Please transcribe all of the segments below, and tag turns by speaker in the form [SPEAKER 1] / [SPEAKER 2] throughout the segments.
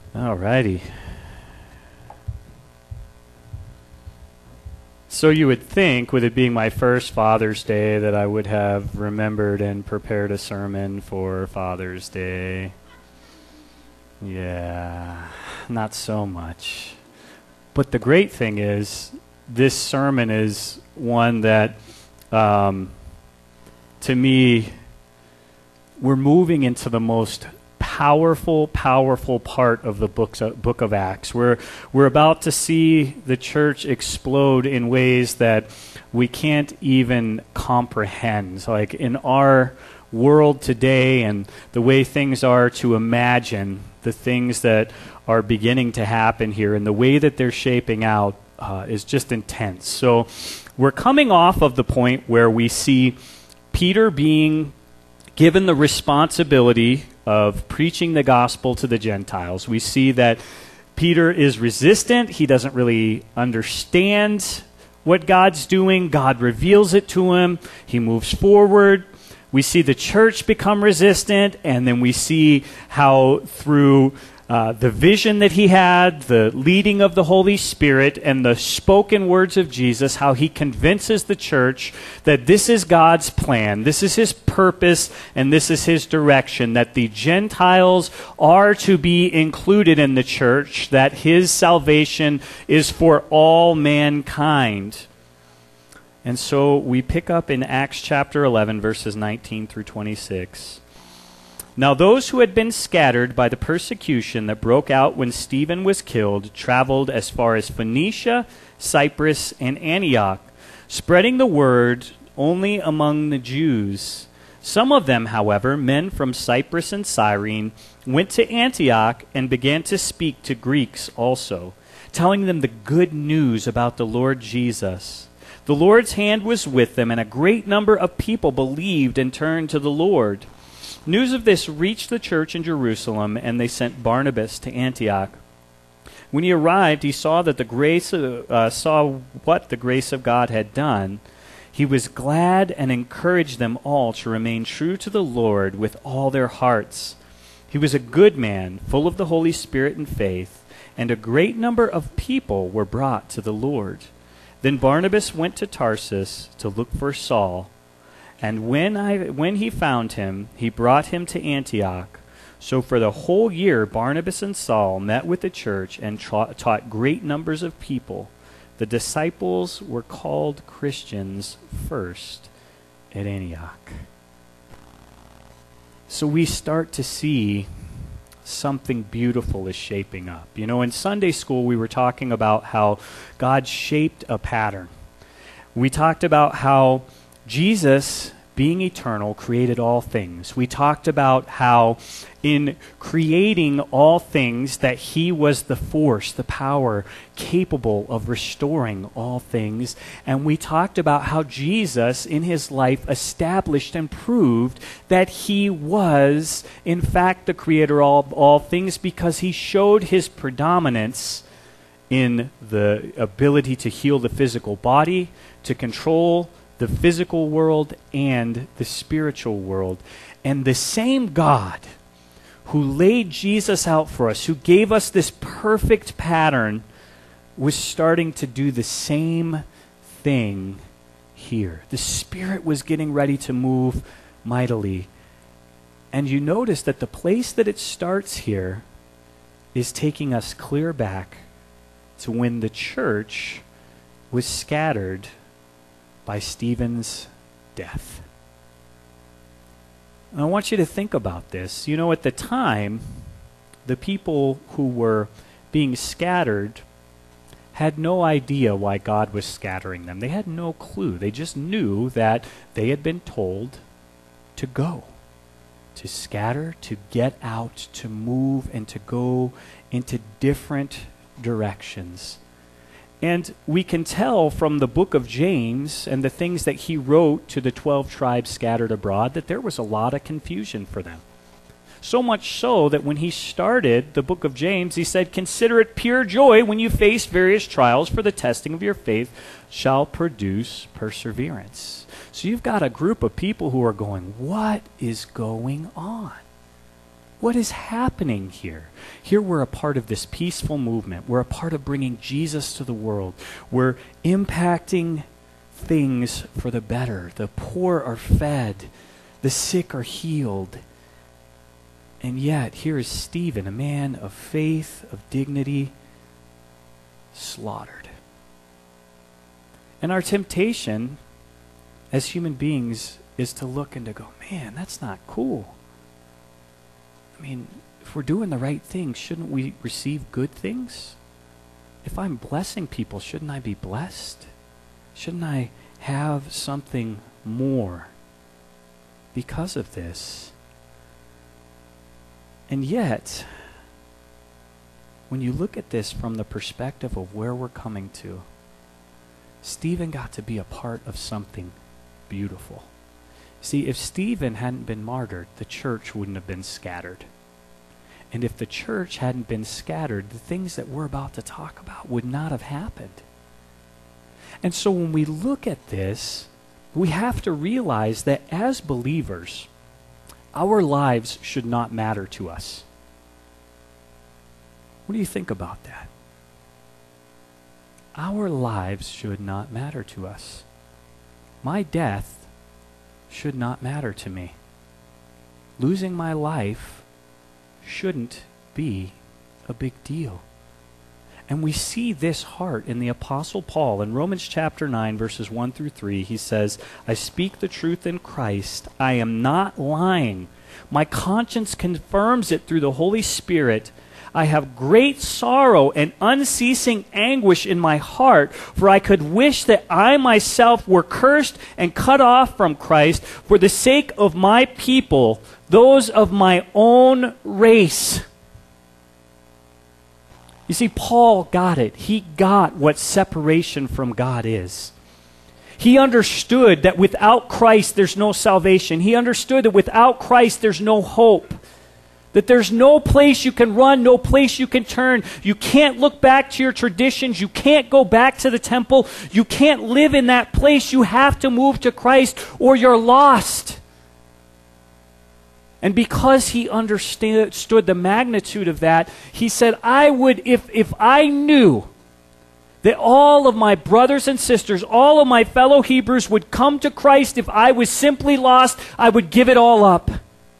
[SPEAKER 1] All righty. So you would think, with it being my first Father's Day, that I would have remembered and prepared a sermon for Father's Day. Yeah, not so much. But the great thing is, this sermon is one that, to me, we're moving into the most powerful part of the book of Acts. We're about to see the church explode in ways that we can't even comprehend. So like in our world today and the way things are, to imagine the things that are beginning to happen here and the way that they're shaping out is just intense. So we're coming off of the point where we see Peter being given the responsibility of preaching the gospel to the Gentiles. We see that Peter is resistant. He doesn't really understand what God's doing. God reveals it to him. He moves forward. We see the church become resistant, and then we see how through the vision that he had, the leading of the Holy Spirit, and the spoken words of Jesus, how he convinces the church that this is God's plan, this is his purpose, and this is his direction, that the Gentiles are to be included in the church, that his salvation is for all mankind. And so we pick up in Acts chapter 11, verses 19 through 26. Now those who had been scattered by the persecution that broke out when Stephen was killed traveled as far as Phoenicia, Cyprus, and Antioch, spreading the word only among the Jews. Some of them, however, men from Cyprus and Cyrene, went to Antioch and began to speak to Greeks also, telling them the good news about the Lord Jesus. The Lord's hand was with them, and a great number of people believed and turned to the Lord. News of this reached the church in Jerusalem, and they sent Barnabas to Antioch. When he arrived, he saw what the grace of God had done. He was glad and encouraged them all to remain true to the Lord with all their hearts. He was a good man, full of the Holy Spirit and faith, and a great number of people were brought to the Lord. Then Barnabas went to Tarsus to look for Saul. And when he found him, he brought him to Antioch. So for the whole year, Barnabas and Saul met with the church and taught great numbers of people. The disciples were called Christians first at Antioch. So we start to see something beautiful is shaping up. You know, in Sunday school, we were talking about how God shaped a pattern. We talked about how Jesus, being eternal, created all things. We talked about how in creating all things that he was the force, the power, capable of restoring all things. And we talked about how Jesus, in his life, established and proved that he was, in fact, the creator of all things, because he showed his predominance in the ability to heal the physical body, to control the physical world and the spiritual world. And the same God who laid Jesus out for us, who gave us this perfect pattern, was starting to do the same thing here. The Spirit was getting ready to move mightily. And you notice that the place that it starts here is taking us clear back to when the church was scattered by Stephen's death. And I want you to think about this. You know, at the time, the people who were being scattered had no idea why God was scattering them. They had no clue. They just knew that they had been told to go, to scatter, to get out, to move, and to go into different directions. And we can tell from the book of James and the things that he wrote to the 12 tribes scattered abroad that there was a lot of confusion for them. So much so that when he started the book of James, he said, "Consider it pure joy when you face various trials, for the testing of your faith shall produce perseverance." So you've got a group of people who are going, what is going on? What is happening here? Here we're a part of this peaceful movement. We're a part of bringing Jesus to the world. We're impacting things for the better. The poor are fed. The sick are healed. And yet, here is Stephen, a man of faith, of dignity, slaughtered. And our temptation as human beings is to look and to go, man, that's not cool. I mean, if we're doing the right thing, shouldn't we receive good things? If I'm blessing people, shouldn't I be blessed? Shouldn't I have something more because of this? And yet, when you look at this from the perspective of where we're coming to, Stephen got to be a part of something beautiful. See, if Stephen hadn't been martyred, the church wouldn't have been scattered. And if the church hadn't been scattered, the things that we're about to talk about would not have happened. And so when we look at this, we have to realize that as believers, our lives should not matter to us. What do you think about that? Our lives should not matter to us. My death should not matter to me. Losing my life shouldn't be a big deal. And we see this heart in the Apostle Paul. In Romans chapter 9, verses 1 through 3, he says, I speak the truth in Christ. I am not lying. My conscience confirms it through the Holy Spirit. I have great sorrow and unceasing anguish in my heart, for I could wish that I myself were cursed and cut off from Christ for the sake of my people, those of my own race. You see, Paul got it. He got what separation from God is. He understood that without Christ there's no salvation. He understood that without Christ there's no hope. That there's no place you can run, no place you can turn. You can't look back to your traditions. You can't go back to the temple. You can't live in that place. You have to move to Christ or you're lost. And because he understood the magnitude of that, he said, I would, if I knew that all of my brothers and sisters, all of my fellow Hebrews would come to Christ if I was simply lost, I would give it all up.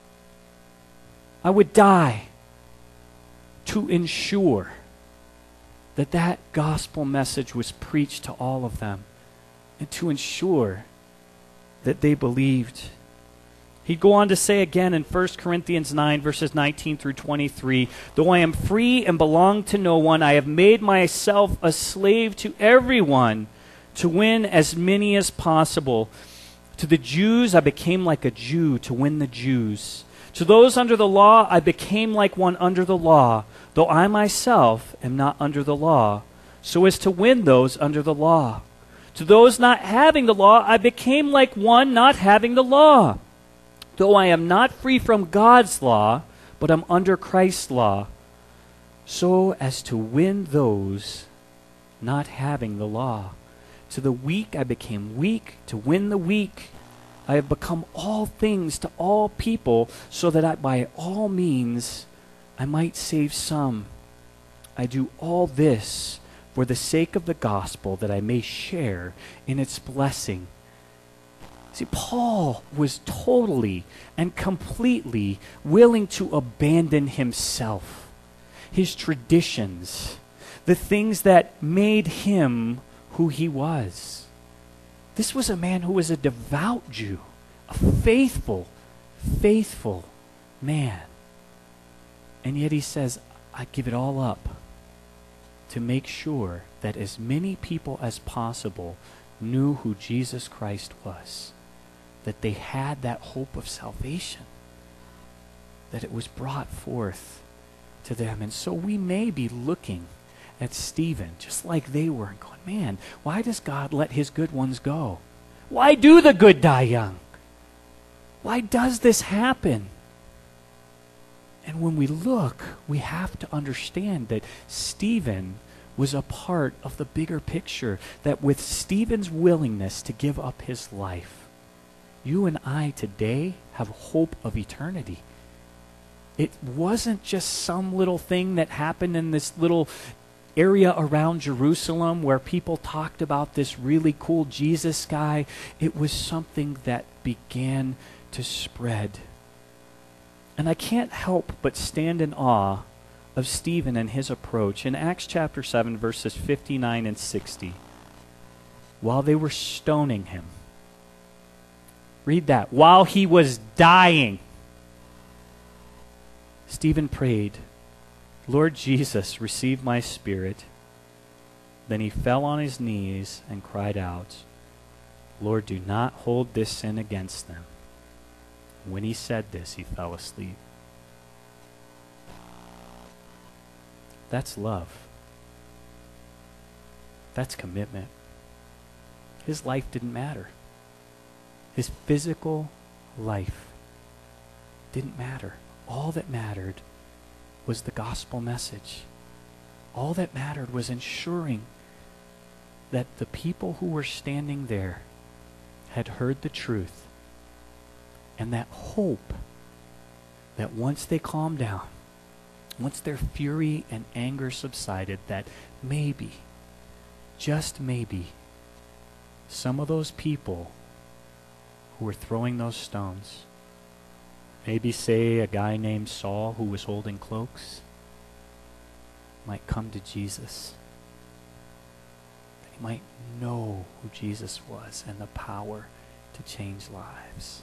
[SPEAKER 1] I would die to ensure that that gospel message was preached to all of them and to ensure that they believed. He'd go on to say again in 1 Corinthians 9, verses 19 through 23, though I am free and belong to no one, I have made myself a slave to everyone to win as many as possible. To the Jews, I became like a Jew to win the Jews. To those under the law, I became like one under the law, though I myself am not under the law, so as to win those under the law. To those not having the law, I became like one not having the law, though I am not free from God's law, but am under Christ's law, so as to win those not having the law. To the weak I became weak, to win the weak. I have become all things to all people, so that by all means I might save some. I do all this for the sake of the gospel, that I may share in its blessing. See, Paul was totally and completely willing to abandon himself, his traditions, the things that made him who he was. This was a man who was a devout Jew, a faithful man. And yet he says, I give it all up to make sure that as many people as possible knew who Jesus Christ was, that they had that hope of salvation, that it was brought forth to them. And so we may be looking at Stephen just like they were and going, man, why does God let his good ones go? Why do the good die young? Why does this happen? And when we look, we have to understand that Stephen was a part of the bigger picture, that with Stephen's willingness to give up his life, you and I today have hope of eternity. It wasn't just some little thing that happened in this little area around Jerusalem where people talked about this really cool Jesus guy. It was something that began to spread. And I can't help but stand in awe of Stephen and his approach. In Acts chapter 7, verses 59 and 60, while they were stoning him, read that, while he was dying, Stephen prayed, Lord Jesus, receive my spirit. Then he fell on his knees and cried out, Lord, do not hold this sin against them. When he said this, he fell asleep. That's love. That's commitment. His life didn't matter. His physical life didn't matter. All that mattered was the gospel message. All that mattered was ensuring that the people who were standing there had heard the truth, and that hope that once they calmed down, once their fury and anger subsided, that maybe, just maybe, some of those people who were throwing those stones, maybe say a guy named Saul who was holding cloaks, might come to Jesus. He might know who Jesus was and the power to change lives.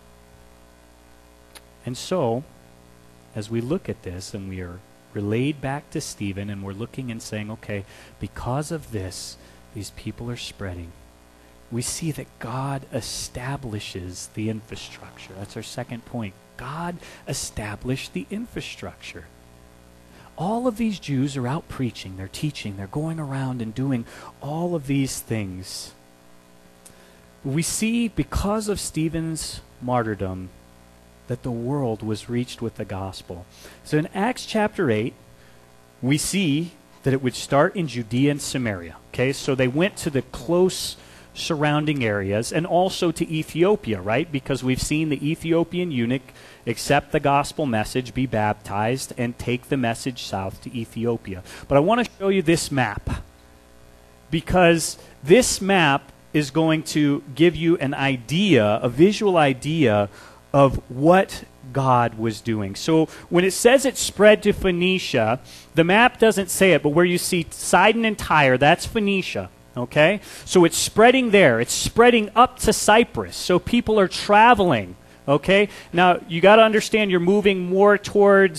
[SPEAKER 1] And so, as we look at this and we are relayed back to Stephen and we're looking and saying, okay, because of this, these people are spreading, we see that God establishes the infrastructure. That's our second point. God established the infrastructure. All of these Jews are out preaching, they're teaching, they're going around and doing all of these things. We see, because of Stephen's martyrdom, that the world was reached with the gospel. So in Acts chapter 8, we see that it would start in Judea and Samaria. Okay, so they went to the close surrounding areas and also to Ethiopia, right? Because we've seen the Ethiopian eunuch accept the gospel message, be baptized, and take the message south to Ethiopia. But I want to show you this map, because this map is going to give you an idea, a visual idea of what God was doing. So when it says it spread to Phoenicia, the map doesn't say it, but where you see Sidon and Tyre, that's Phoenicia. Okay? So it's spreading there. It's spreading up to Cyprus. So people are traveling. Okay? Now, you got to understand you're moving more towards,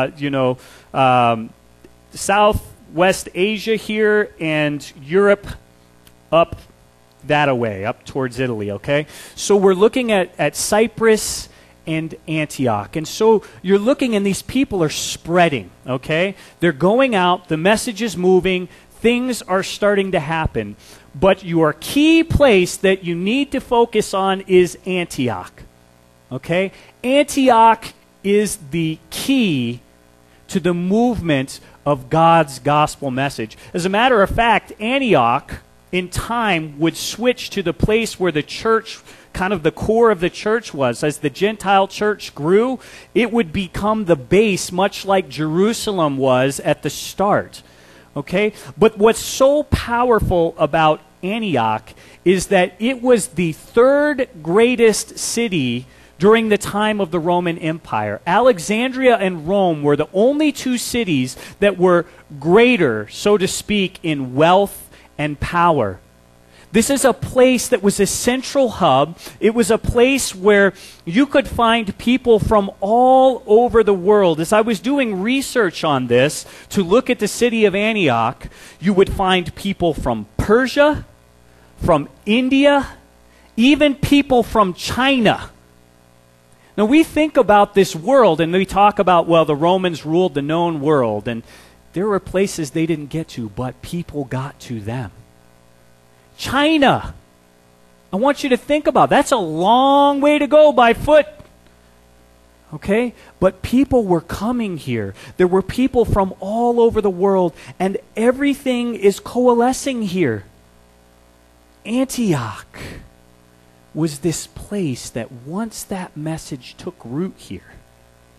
[SPEAKER 1] Southwest Asia here and Europe up that away, up towards Italy. Okay? So we're looking at Cyprus and Antioch. And so you're looking and these people are spreading. Okay? They're going out. The message is moving. Things are starting to happen. But your key place that you need to focus on is Antioch. Okay? Antioch is the key to the movement of God's gospel message. As a matter of fact, Antioch in time would switch to the place where the church, kind of the core of the church was. As the Gentile church grew, it would become the base, much like Jerusalem was at the start. Okay? But what's so powerful about Antioch is that it was the third greatest city during the time of the Roman Empire. Alexandria and Rome were the only two cities that were greater, so to speak, in wealth and power. This is a place that was a central hub. It was a place where you could find people from all over the world. As I was doing research on this to look at the city of Antioch, you would find people from Persia, from India, even people from China. Now we think about this world and we talk about, well, the Romans ruled the known world, and there were places they didn't get to, but people got to them. China. I want you to think about, that's a long way to go by foot. Okay? But people were coming here. There were people from all over the world, and everything is coalescing here. Antioch was this place that once that message took root here,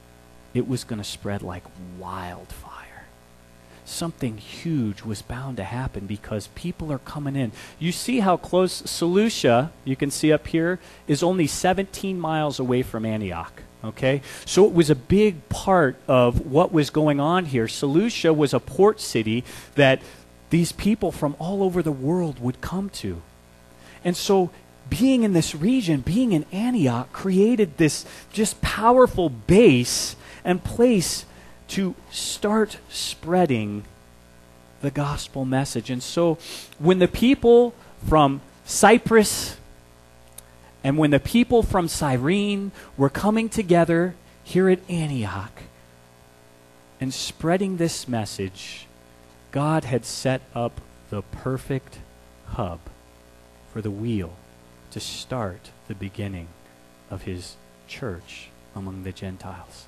[SPEAKER 1] it was going to spread like wildfire. Something huge was bound to happen because people are coming in. You see how close Seleucia, you can see up here, is only 17 miles away from Antioch. Okay? So it was a big part of what was going on here. Seleucia was a port city that these people from all over the world would come to. And so being in this region, being in Antioch, created this just powerful base and place to start spreading the gospel message. And so when the people from Cyprus and when the people from Cyrene were coming together here at Antioch and spreading this message, God had set up the perfect hub for the wheel to start the beginning of his church among the Gentiles.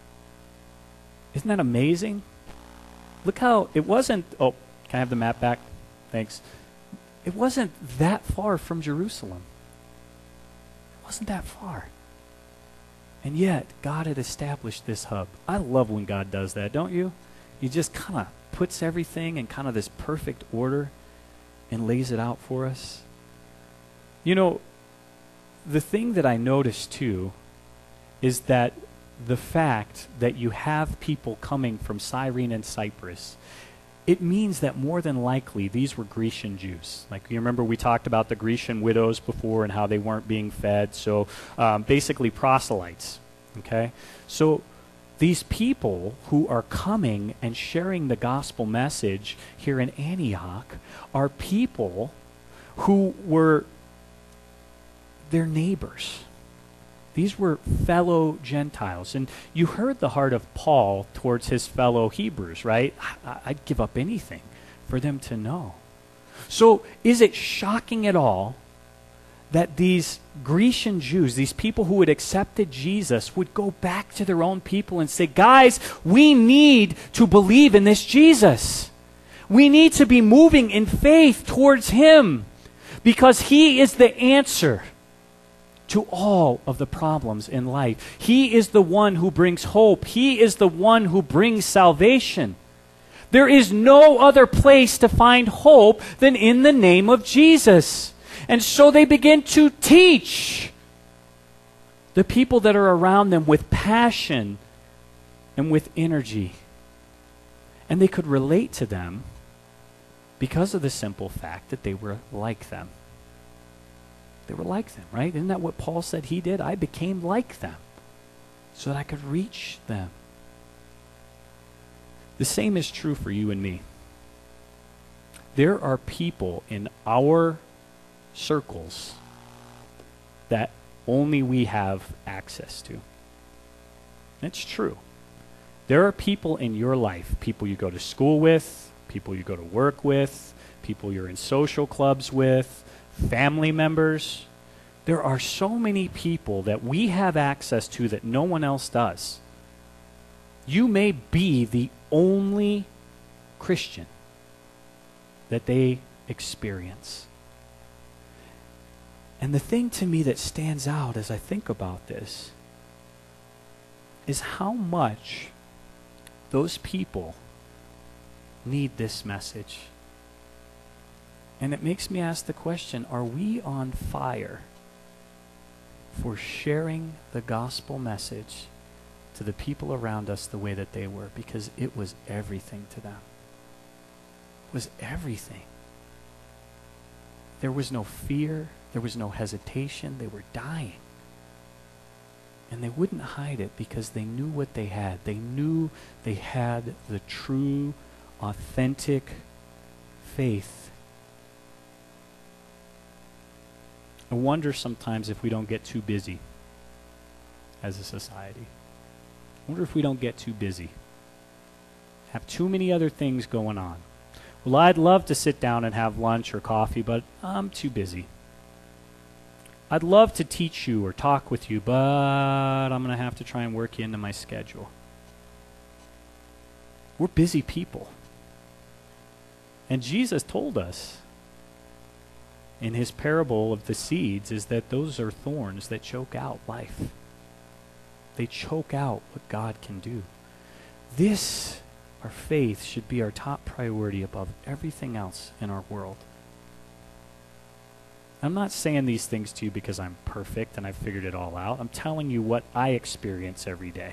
[SPEAKER 1] Isn't that amazing? Look how it wasn't, oh, can I have the map back? Thanks. It wasn't that far from Jerusalem. It wasn't that far. And yet, God had established this hub. I love when God does that, don't you? He just kind of puts everything in kind of this perfect order and lays it out for us. You know, the thing that I noticed too is that the fact that you have people coming from Cyrene and Cyprus, it means that more than likely these were Grecian Jews. Like, you remember we talked about the Grecian widows before and how they weren't being fed. So basically proselytes. Okay? So these people who are coming and sharing the gospel message here in Antioch are people who were their neighbors. These were fellow Gentiles. And you heard the heart of Paul towards his fellow Hebrews, right? I'd give up anything for them to know. So is it shocking at all that these Grecian Jews, these people who had accepted Jesus, would go back to their own people and say, guys, we need to believe in this Jesus. We need to be moving in faith towards him because he is the answer to all of the problems in life. He is the one who brings hope. He is the one who brings salvation. There is no other place to find hope than in the name of Jesus. And so they begin to teach the people that are around them with passion and with energy. And they could relate to them because of the simple fact that they were like them. They were like them, right? Isn't that what Paul said he did? I became like them so that I could reach them. The same is true for you and me. There are people in our circles that only we have access to. It's true. There are people in your life, people you go to school with, people you go to work with, people you're in social clubs with, family members. There are so many people that we have access to that no one else does. You may be the only Christian that they experience. And the thing to me that stands out as I think about this is how much those people need this message. And it makes me ask the question, are we on fire for sharing the gospel message to the people around us the way that they were? Because it was everything to them. It was everything. There was no fear. There was no hesitation. They were dying. And they wouldn't hide it because they knew what they had. They knew they had the true, authentic faith. I wonder sometimes if we don't get too busy as a society. I wonder if we don't get too busy. Have too many other things going on. Well, I'd love to sit down and have lunch or coffee, but I'm too busy. I'd love to teach you or talk with you, but I'm going to have to try and work you into my schedule. We're busy people. And Jesus told us in his parable of the seeds is that those are thorns that choke out life. They choke out what God can do. This, our faith, should be our top priority above everything else in our world. I'm not saying these things to you because I'm perfect and I've figured it all out. I'm telling you what I experience every day.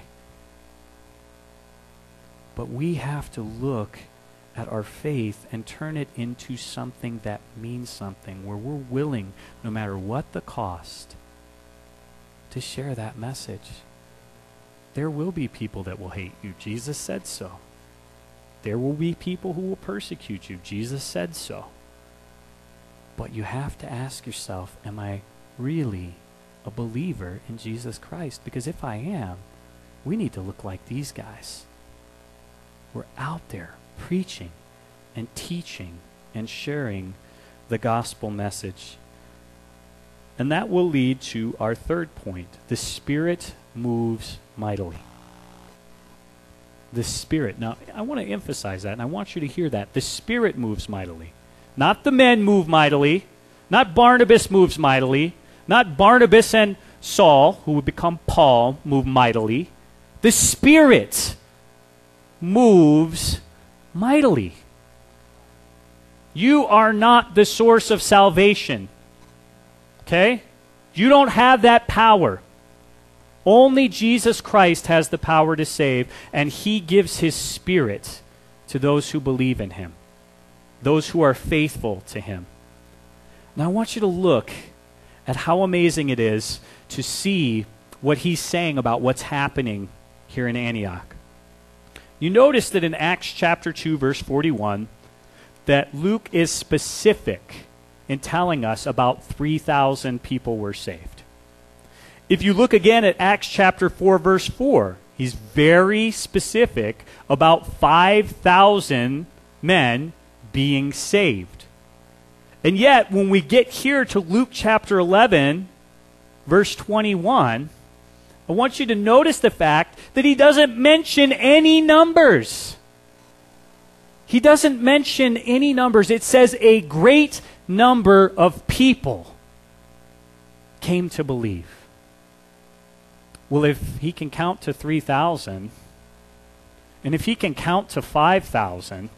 [SPEAKER 1] But we have to look at our faith and turn it into something that means something, where we're willing, no matter what the cost, to share that message. There will be people that will hate you. Jesus said so. There will be people who will persecute you. Jesus said so. But you have to ask yourself, am I really a believer in Jesus Christ? Because if I am, we need to look like these guys. We're out there preaching and teaching and sharing the gospel message. And that will lead to our third point. The Spirit moves mightily. The Spirit. Now, I want to emphasize that, and I want you to hear that. The Spirit moves mightily. Not the men move mightily. Not Barnabas moves mightily. Not Barnabas and Saul, who would become Paul, move mightily. The Spirit moves mightily. You are not the source of salvation. Okay? You don't have that power. Only Jesus Christ has the power to save, and He gives His Spirit to those who believe in Him, those who are faithful to Him. Now I want you to look at how amazing it is to see what he's saying about what's happening here in Antioch. You notice that in Acts chapter 2, verse 41, that Luke is specific in telling us about 3,000 people were saved. If you look again at Acts chapter 4, verse 4, he's very specific about 5,000 men being saved. And yet, when we get here to Luke chapter 11, verse 21, I want you to notice the fact that he doesn't mention any numbers. He doesn't mention any numbers. It says a great number of people came to believe. Well, if he can count to 3,000, and if he can count to 5,000,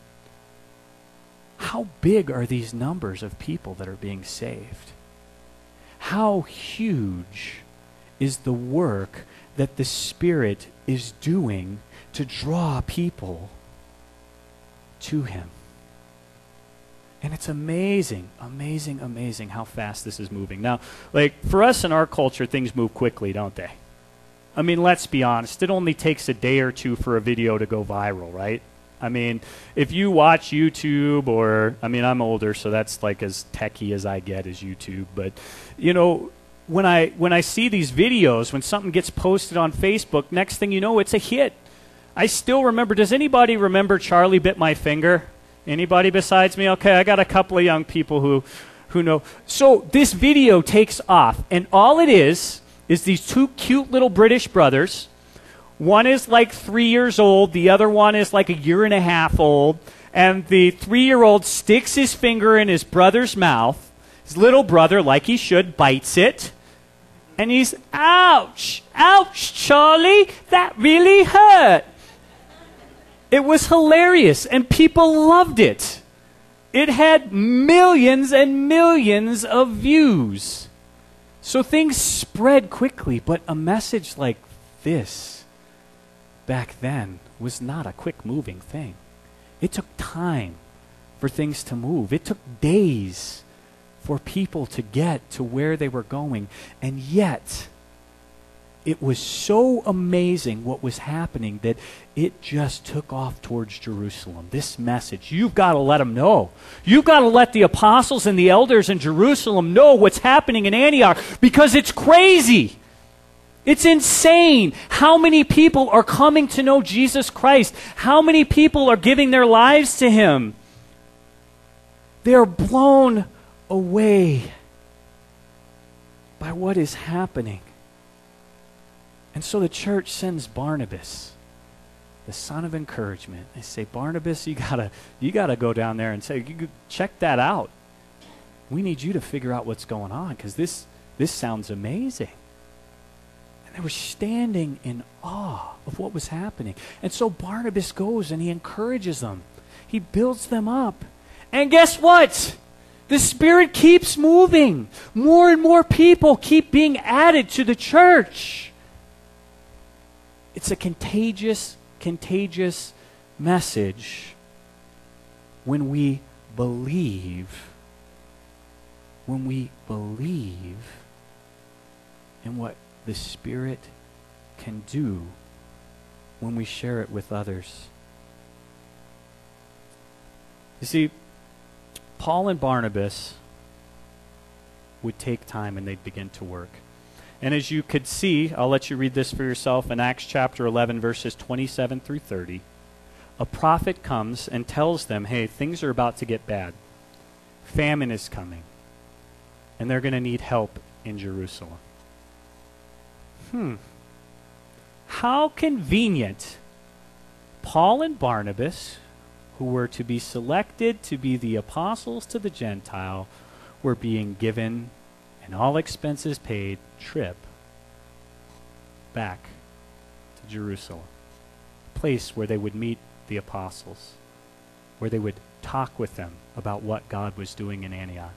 [SPEAKER 1] how big are these numbers of people that are being saved? How huge is the work that the Spirit is doing to draw people to Him? And it's amazing, amazing, amazing how fast this is moving. Now, like, for us in our culture, things move quickly, don't they? I mean, let's be honest. It only takes a day or two for a video to go viral, right? I mean, if you watch YouTube or, I mean, I'm older, so that's like as techie as I get is YouTube. But, you know, when I see these videos, when something gets posted on Facebook, next thing you know, it's a hit. I still remember, does anybody remember Charlie Bit My Finger? Anybody besides me? Okay, I got a couple of young people who know. So this video takes off, and all it is these two cute little British brothers. One is like 3 years old. The other one is like a year and a half old. And the 3-year-old sticks his finger in his brother's mouth. His little brother, like he should, bites it. And he's, ouch, ouch, Charlie, that really hurt. It was hilarious, and people loved it. It had millions and millions of views. So things spread quickly, but a message like this back then was not a quick-moving thing. It took time for things to move. It took days for people to get to where they were going. And yet, it was so amazing what was happening that it just took off towards Jerusalem. This message, you've got to let them know. You've got to let the apostles and the elders in Jerusalem know what's happening in Antioch, because it's crazy. It's insane how many people are coming to know Jesus Christ. How many people are giving their lives to Him. They are blown away by what is happening. And so the church sends Barnabas, the son of encouragement. They say, Barnabas, you gotta go down there and say, check that out. We need you to figure out what's going on, because this sounds amazing. And They were standing in awe of what was happening. And so Barnabas goes and he encourages them. He builds them up. And guess what? The Spirit keeps moving. More and more people keep being added to the church. It's a contagious message when we believe. When we believe in what the Spirit can do when we share it with others. You see, Paul and Barnabas would take time and they'd begin to work. And as you could see, I'll let you read this for yourself in Acts chapter 11, verses 27 through 30. A prophet comes and tells them, hey, things are about to get bad. Famine is coming. And they're going to need help in Jerusalem. How convenient. Paul and Barnabas, who were to be selected to be the apostles to the Gentile, were being given an all expenses paid trip back to Jerusalem, a place where they would meet the apostles, where they would talk with them about what God was doing in Antioch.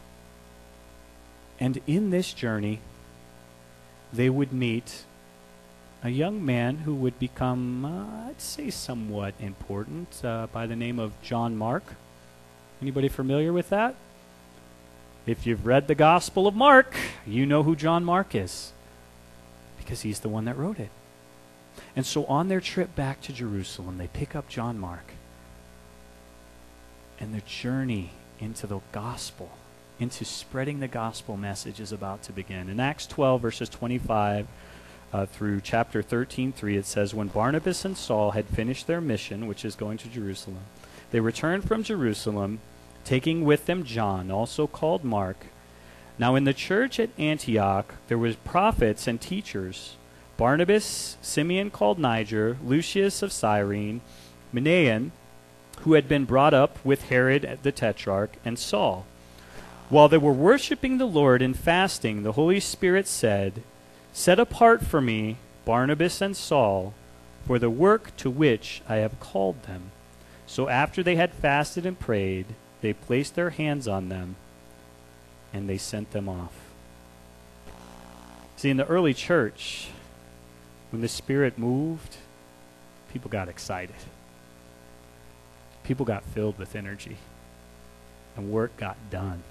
[SPEAKER 1] And in this journey, they would meet a young man who would become, I'd say, somewhat important, by the name of John Mark. Anybody familiar with that? If you've read the Gospel of Mark, you know who John Mark is, because he's the one that wrote it. And so on their trip back to Jerusalem, they pick up John Mark, and their journey into the gospel, into spreading the gospel message, is about to begin. In Acts 12, verses 25 through chapter 13:3, it says, when Barnabas and Saul had finished their mission, which is going to Jerusalem, they returned from Jerusalem, taking with them John, also called Mark. Now in the church at Antioch there were prophets and teachers, Barnabas, Simeon called Niger, Lucius of Cyrene, Manaen, who had been brought up with Herod the Tetrarch, and Saul. While they were worshiping the Lord and fasting, the Holy Spirit said, set apart for me Barnabas and Saul for the work to which I have called them. So after they had fasted and prayed, they placed their hands on them, and they sent them off. See, in the early church, when the Spirit moved, people got excited. People got filled with energy, and work got done.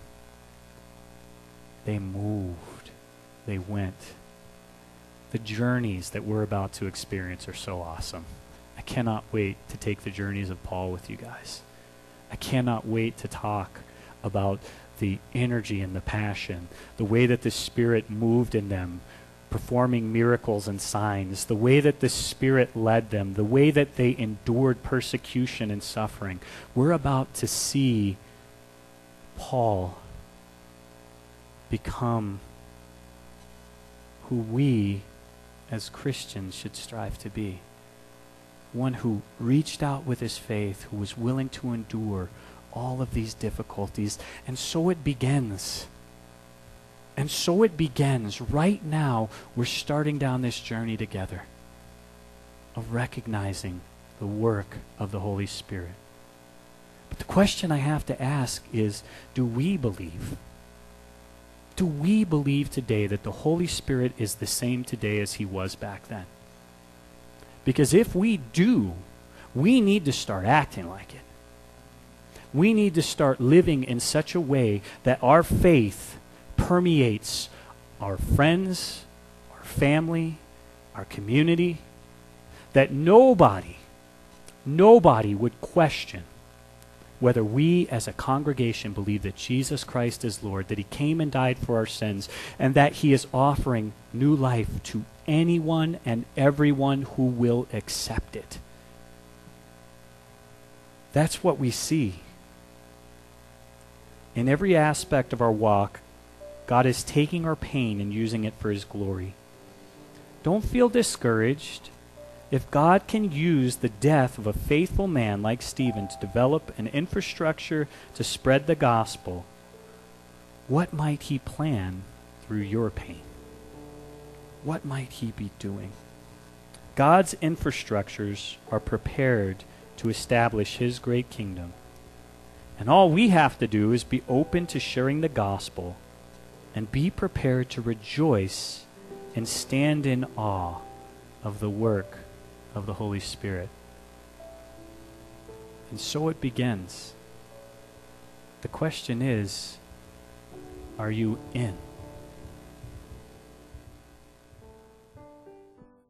[SPEAKER 1] They moved. They went. The journeys that we're about to experience are so awesome. I cannot wait to take the journeys of Paul with you guys. I cannot wait to talk about the energy and the passion, the way that the Spirit moved in them, performing miracles and signs, the way that the Spirit led them, the way that they endured persecution and suffering. We're about to see Paul become who we as Christians should strive to be. One who reached out with his faith, who was willing to endure all of these difficulties. And so it begins. And so it begins. Right now, we're starting down this journey together of recognizing the work of the Holy Spirit. But the question I have to ask is, do we believe? Do we believe today that the Holy Spirit is the same today as he was back then? Because if we do, we need to start acting like it. We need to start living in such a way that our faith permeates our friends, our family, our community, that nobody would question whether we as a congregation believe that Jesus Christ is Lord, that he came and died for our sins, and that he is offering new life to anyone and everyone who will accept it. That's what we see. In every aspect of our walk, God is taking our pain and using it for his glory. Don't feel discouraged. If God can use the death of a faithful man like Stephen to develop an infrastructure to spread the gospel, what might he plan through your pain? what might he be doing? God's infrastructures are prepared to establish his great kingdom. And all we have to do is be open to sharing the gospel and be prepared to rejoice and stand in awe of the work of the Holy Spirit. And so it begins. The question is, are you in?